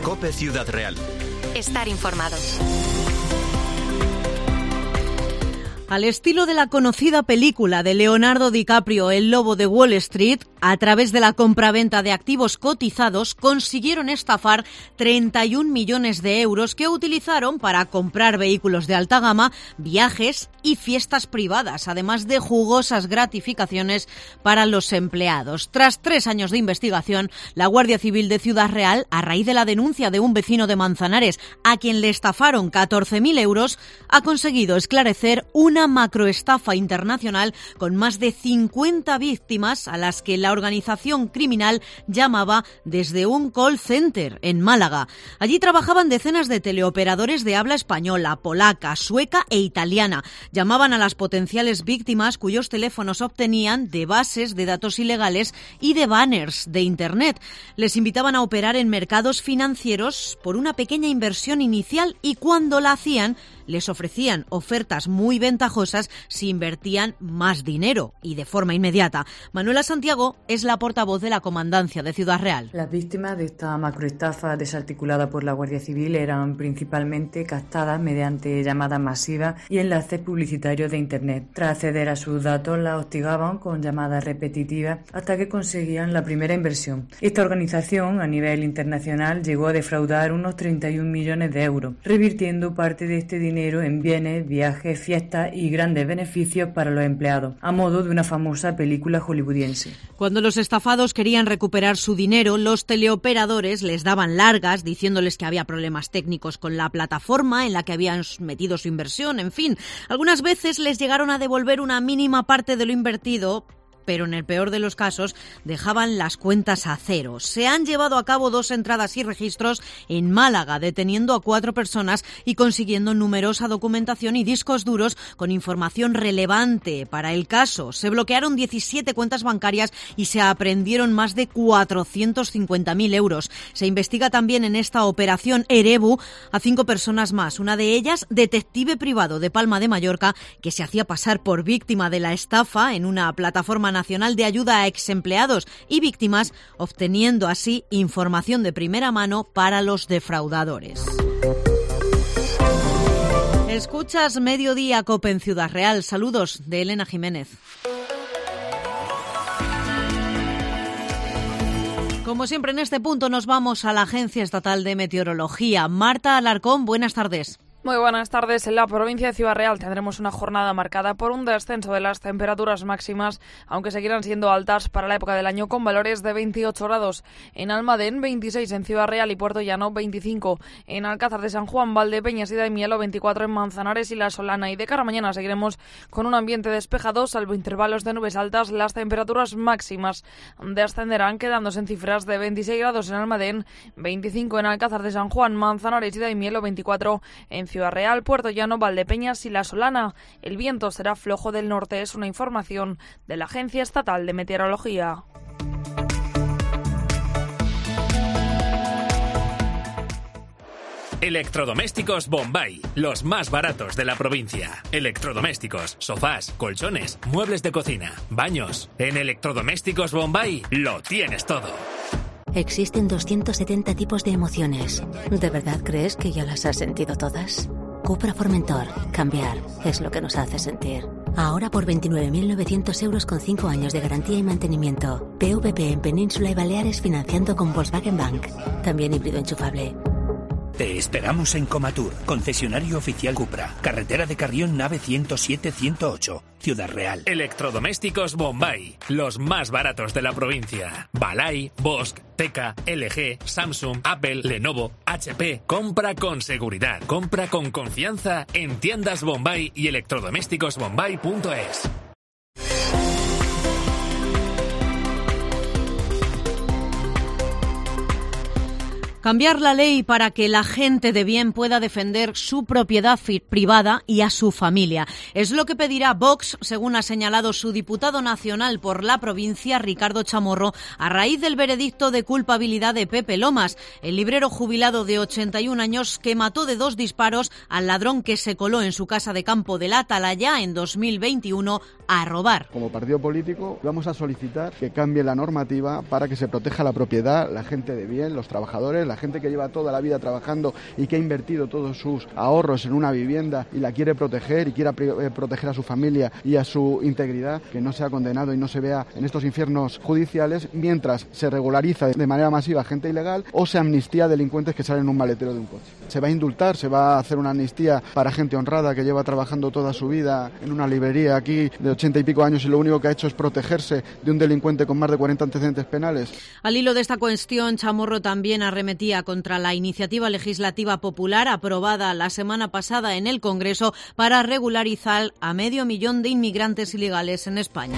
COPE Ciudad Real. Estar informado. Al estilo de la conocida película de Leonardo DiCaprio, El lobo de Wall Street, a través de la compraventa de activos cotizados, consiguieron estafar 31 millones de euros que utilizaron para comprar vehículos de alta gama, viajes y fiestas privadas, además de jugosas gratificaciones para los empleados. Tras 3 años de investigación, la Guardia Civil de Ciudad Real, a raíz de la denuncia de un vecino de Manzanares a quien le estafaron 14.000 euros, ha conseguido esclarecer una macroestafa internacional con más de 50 víctimas a las que la organización criminal llamaba desde un call center en Málaga. Allí trabajaban decenas de teleoperadores de habla española, polaca, sueca e italiana. Llamaban a las potenciales víctimas cuyos teléfonos obtenían de bases de datos ilegales y de banners de Internet. Les invitaban a operar en mercados financieros por una pequeña inversión inicial y cuando la hacían les ofrecían ofertas muy ventajosas si invertían más dinero y de forma inmediata. Manuela Santiago es la portavoz de la Comandancia de Ciudad Real. Las víctimas de esta macroestafa desarticulada por la Guardia Civil eran principalmente captadas mediante llamadas masivas y enlaces publicitarios de Internet. Tras acceder a sus datos, las hostigaban con llamadas repetitivas hasta que conseguían la primera inversión. Esta organización, a nivel internacional, llegó a defraudar unos 31 millones de euros, revirtiendo parte de este dinero en bienes, viajes, fiestas y grandes beneficios para los empleados, a modo de una famosa película hollywoodiense. Cuando los estafados querían recuperar su dinero, los teleoperadores les daban largas diciéndoles que había problemas técnicos con la plataforma en la que habían metido su inversión, en fin. Algunas veces les llegaron a devolver una mínima parte de lo invertido, pero en el peor de los casos dejaban las cuentas a cero. Se han llevado a cabo 2 entradas y registros en Málaga, deteniendo a 4 personas y consiguiendo numerosa documentación y discos duros con información relevante para el caso. Se bloquearon 17 cuentas bancarias y se aprendieron más de 450.000 euros. Se investiga también en esta operación Erebu a 5 personas más, una de ellas detective privado de Palma de Mallorca que se hacía pasar por víctima de la estafa en una plataforma nacional de ayuda a exempleados y víctimas, obteniendo así información de primera mano para los defraudadores. Escuchas Mediodía COPE en Ciudad Real. Saludos de Elena Jiménez. Como siempre en este punto nos vamos a la Agencia Estatal de Meteorología. Marta Alarcón, buenas tardes. Muy buenas tardes. En la provincia de Ciudad Real tendremos una jornada marcada por un descenso de las temperaturas máximas, aunque seguirán siendo altas para la época del año, con valores de 28 grados. En Almadén, 26 en Ciudad Real y Puerto Llano, 25. En Alcázar de San Juan, Valdepeñas y Daimiel, 24 en Manzanares y La Solana. Y de cara a mañana seguiremos con un ambiente despejado, salvo intervalos de nubes altas. Las temperaturas máximas descenderán, quedándose en cifras de 26 grados en Almadén, 25 en Alcázar de San Juan, Manzanares y Daimiel, 24 en Ciudad Real, Puerto Llano, Valdepeñas y La Solana. El viento será flojo del norte, es una información de la Agencia Estatal de Meteorología. Electrodomésticos Bombay, los más baratos de la provincia. Electrodomésticos, sofás, colchones, muebles de cocina, baños. En Electrodomésticos Bombay lo tienes todo. Existen 270 tipos de emociones. ¿De verdad crees que ya las has sentido todas? Cupra Formentor. Cambiar es lo que nos hace sentir. Ahora por 29.900 euros con 5 años de garantía y mantenimiento. PVP en Península y Baleares financiando con Volkswagen Bank. También híbrido enchufable. Te esperamos en Comatur, concesionario oficial Cupra, carretera de Carrión, nave 107-108, Ciudad Real. Electrodomésticos Bombay, los más baratos de la provincia. Balay, Bosch, Teka, LG, Samsung, Apple, Lenovo, HP. Compra con seguridad, compra con confianza en tiendas Bombay y electrodomésticosbombay.es. Cambiar la ley para que la gente de bien pueda defender su propiedad privada y a su familia. Es lo que pedirá Vox, según ha señalado su diputado nacional por la provincia, Ricardo Chamorro, a raíz del veredicto de culpabilidad de Pepe Lomas, el librero jubilado de 81 años que mató de 2 disparos al ladrón que se coló en su casa de campo de la Atalaya en 2021 a robar. Como partido político vamos a solicitar que cambie la normativa para que se proteja la propiedad, la gente de bien, los trabajadores, la gente que lleva toda la vida trabajando y que ha invertido todos sus ahorros en una vivienda y la quiere proteger y quiera proteger a su familia y a su integridad, que no sea condenado y no se vea en estos infiernos judiciales mientras se regulariza de manera masiva gente ilegal o se amnistía a delincuentes que salen en un maletero de un coche. Se va a indultar, se va a hacer una amnistía para gente honrada que lleva trabajando toda su vida en una librería aquí de 80 y pico años y lo único que ha hecho es protegerse de un delincuente con más de 40 antecedentes penales. Al hilo de esta cuestión, Chamorro también arremetía contra la iniciativa legislativa popular aprobada la semana pasada en el Congreso para regularizar a 500.000 de inmigrantes ilegales en España.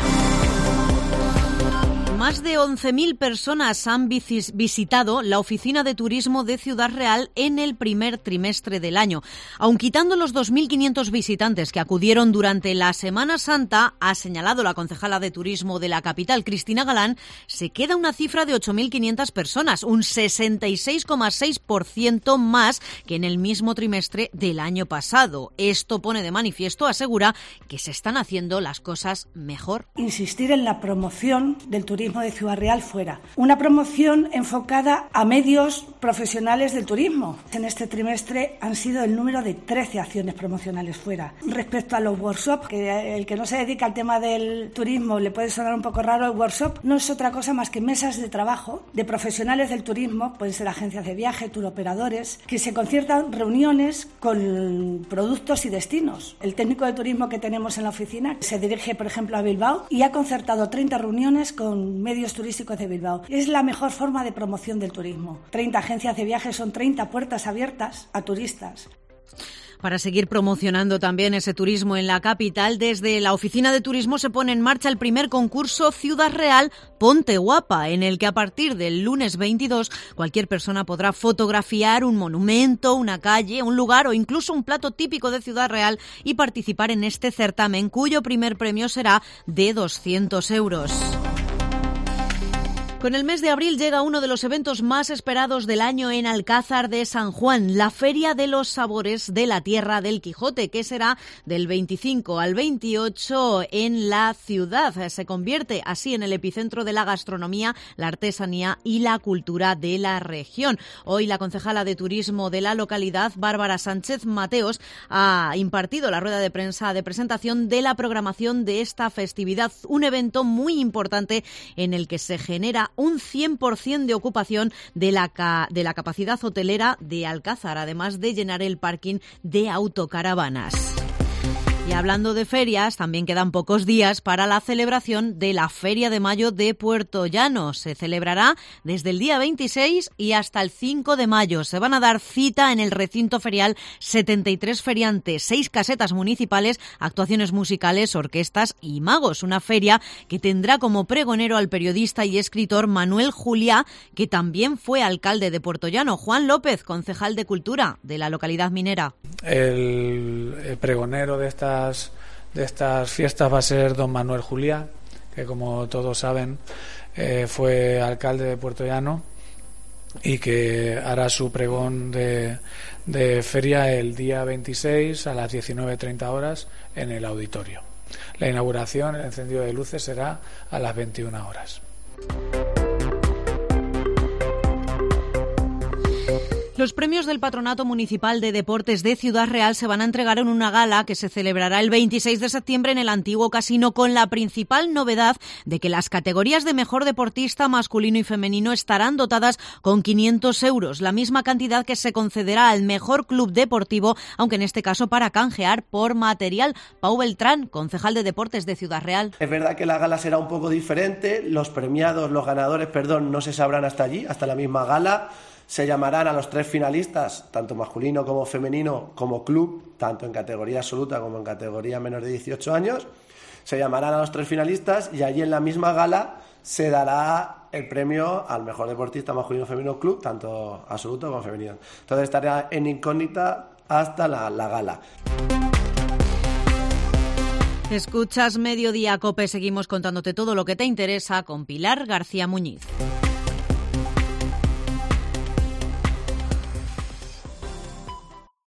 Más de 11.000 personas han visitado la oficina de turismo de Ciudad Real en el primer trimestre del año. Aun quitando los 2.500 visitantes que acudieron durante la Semana Santa, ha señalado la concejala de turismo de la capital, Cristina Galán, se queda una cifra de 8.500 personas, un 66,6% más que en el mismo trimestre del año pasado. Esto pone de manifiesto, asegura, que se están haciendo las cosas mejor. Insistir en la promoción del turismo de Ciudad Real fuera. Una promoción enfocada a medios profesionales del turismo. En este trimestre han sido el número de 13 acciones promocionales fuera. Respecto a los workshops, que el que no se dedica al tema del turismo le puede sonar un poco raro, el workshop no es otra cosa más que mesas de trabajo de profesionales del turismo, pueden ser agencias de viaje, turoperadores, que se conciertan reuniones con productos y destinos. El técnico de turismo que tenemos en la oficina se dirige, por ejemplo, a Bilbao y ha concertado 30 reuniones con medios turísticos de Bilbao. Es la mejor forma de promoción del turismo. 30 agencias de viajes son 30 puertas abiertas a turistas. Para seguir promocionando también ese turismo en la capital, desde la Oficina de Turismo se pone en marcha el primer concurso Ciudad Real Ponte Guapa, en el que a partir del lunes 22 cualquier persona podrá fotografiar un monumento, una calle, un lugar o incluso un plato típico de Ciudad Real y participar en este certamen, cuyo primer premio será de 200 euros. Con el mes de abril llega uno de los eventos más esperados del año en Alcázar de San Juan, la Feria de los Sabores de la Tierra del Quijote, que será del 25 al 28 en la ciudad. Se convierte así en el epicentro de la gastronomía, la artesanía y la cultura de la región. Hoy la concejala de turismo de la localidad, Bárbara Sánchez Mateos, ha impartido la rueda de prensa de presentación de la programación de esta festividad, un evento muy importante en el que se genera un 100% de ocupación de la capacidad hotelera de Alcázar, además de llenar el parking de autocaravanas. Y hablando de ferias, también quedan pocos días para la celebración de la Feria de Mayo de Puerto Llano. Se celebrará desde el día 26 y hasta el 5 de mayo. Se van a dar cita en el recinto ferial 73 feriantes, 6 casetas municipales, actuaciones musicales, orquestas y magos. Una feria que tendrá como pregonero al periodista y escritor Manuel Juliá, que también fue alcalde de Puerto Llano. Juan López, concejal de Cultura de la localidad minera. El pregonero de estas fiestas va a ser don Manuel Juliá, que como todos saben fue alcalde de Puerto Llano y que hará su pregón de feria el día 26 a las 19:30 horas en el auditorio. La inauguración, el encendido de luces, será a las 21 horas. Los premios del Patronato Municipal de Deportes de Ciudad Real se van a entregar en una gala que se celebrará el 26 de septiembre en el antiguo casino, con la principal novedad de que las categorías de mejor deportista masculino y femenino estarán dotadas con 500 euros, la misma cantidad que se concederá al mejor club deportivo, aunque en este caso para canjear por material. Pau Beltrán, concejal de Deportes de Ciudad Real. Es verdad que la gala será un poco diferente, los ganadores, no se sabrán hasta allí, hasta la misma gala. Se llamarán a los 3 finalistas, tanto masculino como femenino, como club, tanto en categoría absoluta como en categoría menor de 18 años. Se llamarán a los 3 finalistas y allí en la misma gala se dará el premio al mejor deportista masculino, femenino, club, tanto absoluto como femenino. Entonces estará en incógnita hasta la gala. Escuchas Mediodía Cope, seguimos contándote todo lo que te interesa con Pilar García Muñiz.